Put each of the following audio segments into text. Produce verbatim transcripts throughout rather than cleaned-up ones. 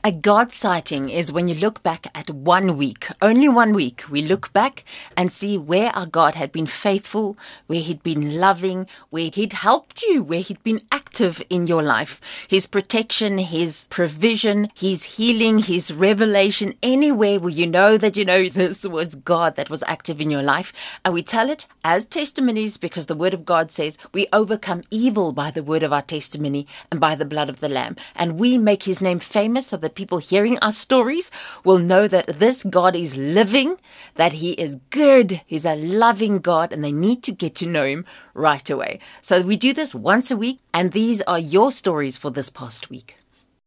A God sighting is when you look back at one week, only one week. We look back and see where our God had been faithful, where he'd been loving, where he'd helped you, where he'd been active in your life. His protection, his provision, his healing, his revelation, anywhere where you know that you know this was God that was active in your life. And we tell it as testimonies because the word of God says we overcome evil by the word of our testimony and by the blood of the Lamb. And we make his name famous so that people hearing our stories will know that this God is living, that he is good, he's a loving God, and they need to get to know him right away. So we do this once a week, and these are your stories for this past week.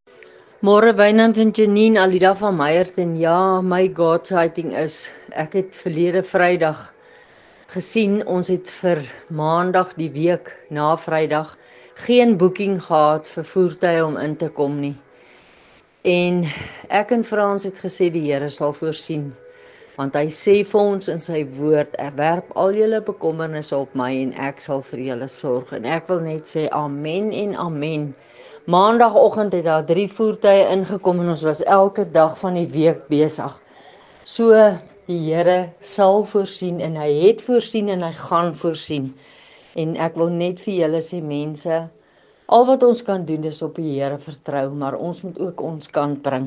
Môre Wynand en Janine, Alida van Meyerton. Ja, my God sighting is, ek het verlede Vrydag gesien, ons het vir Maandag die week na Vrydag geen boeking gehad vir voertuie om in te kom nie. En ek en Frans het gesê die Here sal voorsien, want hy sê vir ons in sy woord, ek werp al julle bekommernisse op my en ek sal vir julle sorg. En ek wil net sê amen en amen. Maandagoggend het daar drie voertuie ingekom en ons was elke dag van die week besig. So die Here sal voorsien en hy het voorsien en hy gaan voorsien. En ek wil net vir julle sê mense, al wat ons kan doen is op die Here vertrou, maar ons moet ook ons kant bring.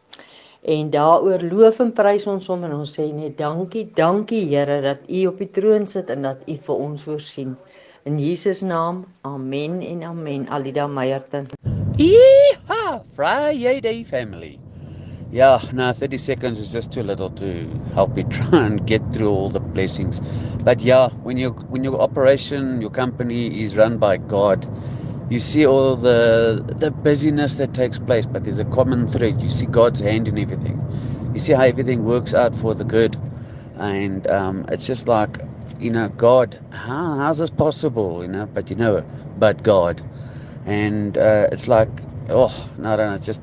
En daaroor loof en prys ons hom en ons sê net dankie, dankie Here dat u op die troon sit en dat u vir ons voorsien. In Jesus naam, amen en amen. Alida Meyerton. Yeehaw! Friday family. Yeah, no, thirty seconds is just too little to help you try and get through all the blessings. But yeah, when you when your operation, your company is run by God, you see all the the busyness that takes place, but there's a common thread. You see God's hand in everything. You see how everything works out for the good. And um, it's just like, you know, God, how, how's this possible? You know, but you know, but God. And uh, it's like, oh, no, no, no, it's just,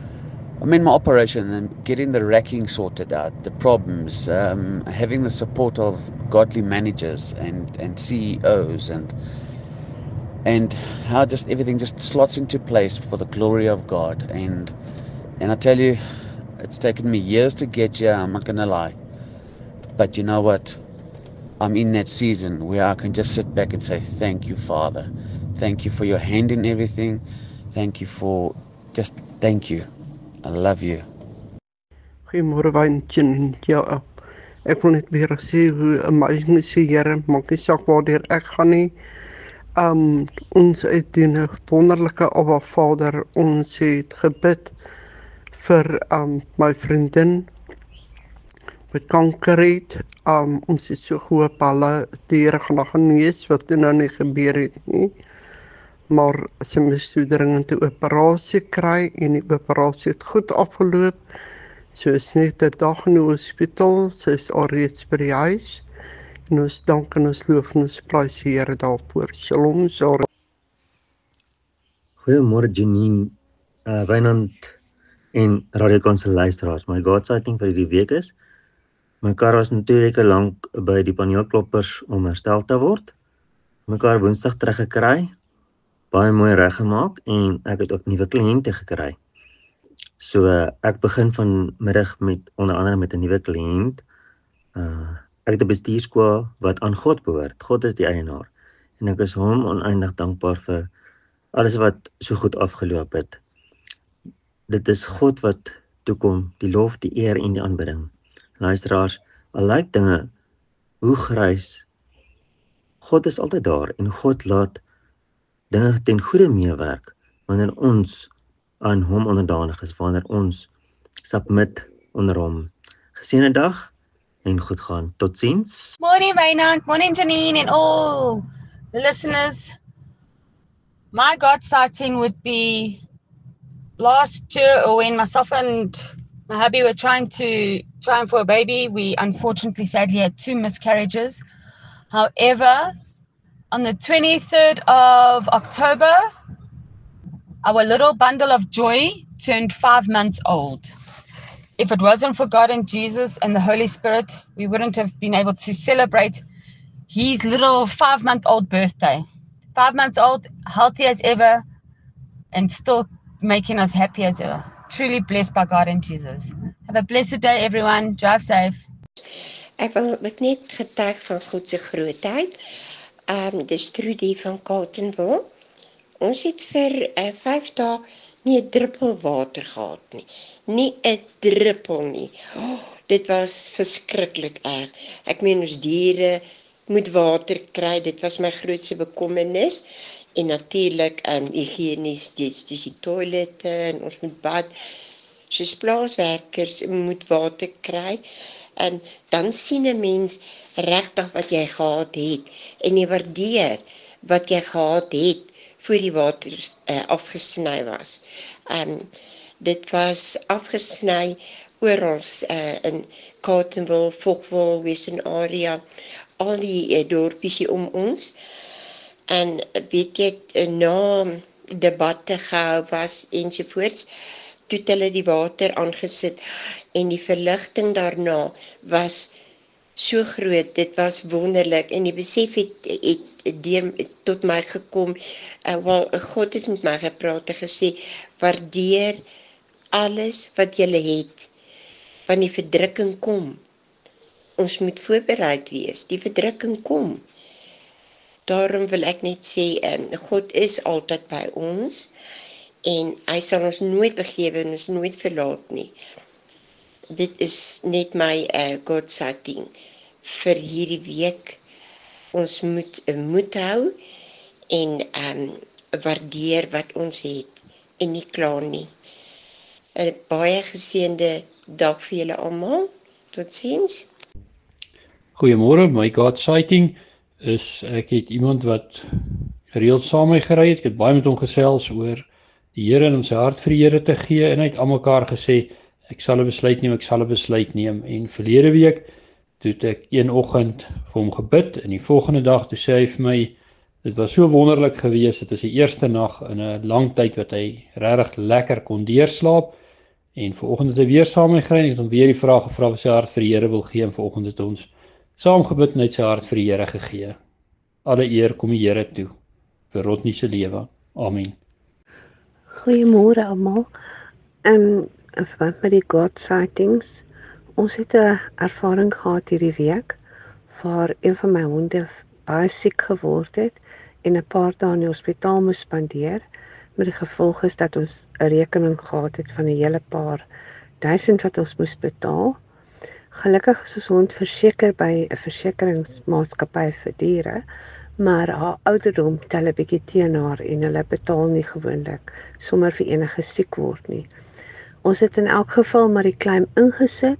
I mean, my operation and getting the racking sorted out, the problems, um, having the support of godly managers and, and C E Os and and how just everything just slots into place for the glory of God. And and I tell you, it's taken me years to get here, I'm not going to lie. But you know what? I'm in that season where I can just sit back and say, thank you, Father. Thank you for your hand in everything. Thank you for, just thank you. I love you. Goeiemôre Wynand. Ja, ek wil net weer sê hoe amazing is die Here, maak nie saak waar ek gaan nie. Um, ons het doen 'n wonderlike Abba Vader, ons het gebid vir um, my vriendin met kanker het. Um, ons het so gehoop hulle die Here gaan haar genees, wat nou nie gebeur het nie. Maar sy moes so dringend 'n operasie kry en die operasie het goed afgeloop. Sy is net 'n dag in die hospitaal, sy is alreeds by die huis. En ons dank en ons loof en ons prys die Here daarvoor. Shalom, shalom. Goeiemôre Janine, uh, Wynand en Radio Kansel luisteraars. My God sighting vir die week is, my kar was nou twee weke lank by die paneelkloppers om herstel te word. My kar Woensdag teruggekry, baie mooi reggemaak en ek het ook nuwe kliënte gekry. So uh, ek begin vanmiddag met onder andere met 'n nuwe kliënt. Uh, ek het 'n bestuurskool wat aan God behoort. God is die eienaar en ek is hom oneindig dankbaar vir alles wat so goed afgeloop het. Dit is God wat toekom, die lof, die eer en die aanbidding. Luisteraars, al lyk dinge hoe grys, God is altyd daar en God laat dinge ten goeie meewerk wanneer ons aan hom onderdanig is, wanneer ons submit onder hom. Geseënde dag en goed gaan. Totsiens. Morning Wynand, morning Janine and all the listeners. My God sighting would be last year or when myself and my hubby were trying to trying for a baby. We unfortunately sadly had two miscarriages. However, on the twenty-third of October, our little bundle of joy turned five months old. If it wasn't for God and Jesus and the Holy Spirit, we wouldn't have been able to celebrate his little five-month-old birthday. Five months old, healthy as ever, and still making us happy as ever. truly blessed by God and Jesus. Have a blessed day, everyone. Drive safe. Ek wil ek net getuig van God se grootheid. Ehm um, dis Trudy van Carletonville. Ons het vir uh, vyf dae nie 'n druppel water gehad nie. Nie 'n druppel nie. Oh, dit was verskriklik erg. Ek meen ons diere moet water kry. Dit was my grootste bekommernis. En natuurlik ehm um, higienies, dis dis die toilette en ons moet bad. Soos plaaswerkers moet water kry. En dan sien 'n mens regtig wat jy gehad het en jy waardeer wat jy gehad het voor die water uh, afgesny was. Um dit was afgesny oral uh, in Carletonville, Fochville, Western Area, al die uh, dorpies hier om ons. En weet jy, uh, na debatte gehou was ensovoorts, toe het hulle die water aangesit en die verligting daarna was so groot, dit was wonderlik en die besef het, het, het, deur, het tot my gekom, uh, wel, God het met my gepraat en gesê, waardeer alles wat julle het, want die verdrukking kom, ons moet voorbereid wees, die verdrukking kom, daarom wil ek net sê, um, God is altyd by ons, en hy sal ons nooit begewe en ons nooit verlaat nie. Dit is net my uh, God-sighting vir hierdie week. Ons moet uh, moed hou en um, waardeer wat ons het en nie kla nie. 'n Baie geseënde dag vir julle almal. Totsiens. Goeiemôre, my God-sighting is ek het iemand wat gereeld saam met my gery het. Ek het baie met hom gesels oor die Here en om sy hart vir die Here te gee en hy het almekaar gesê ek sal 'n besluit neem, ek sal 'n besluit neem en verlede week toe het ek een oggend vir hom gebid en die volgende dag toe sê hy vir my dit was so wonderlik geweest, dit is die eerste nag in 'n lang tyd wat hy regtig lekker kon deurslaap en vanoggend het hy weer saam met my gery en ek het hom weer die vraag gevra of sy hart vir die Here wil gee en vanoggend het ons saam gebid en hy het sy hart vir die Here gegee. Alle eer kom die Here toe vir Rodney se lewe. Amen. Goeiemôre almal. En in verband met die God sightings, ons het 'n ervaring gehad hierdie week waar een van my honde baie siek geword het en 'n paar dae in die hospitaal moes spandeer, met die gevolg is dat ons 'n rekening gehad het van 'n hele paar duisend wat ons moes betaal. Gelukkig is ons hond verseker by 'n versekeringsmaatskappy vir diere, maar haar ouderdom tel 'n bietjie teen haar en hulle betaal nie gewoonlik sommer vir enige siek word nie. Ons het in elk geval maar die claim ingesit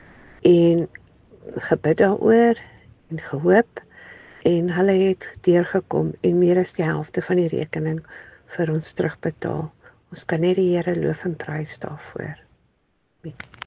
en gebid daaroor en gehoop en hulle het deurgekom en meer as die helfte van die rekening vir ons terugbetaal. Ons kan net die Here loof en prys daarvoor.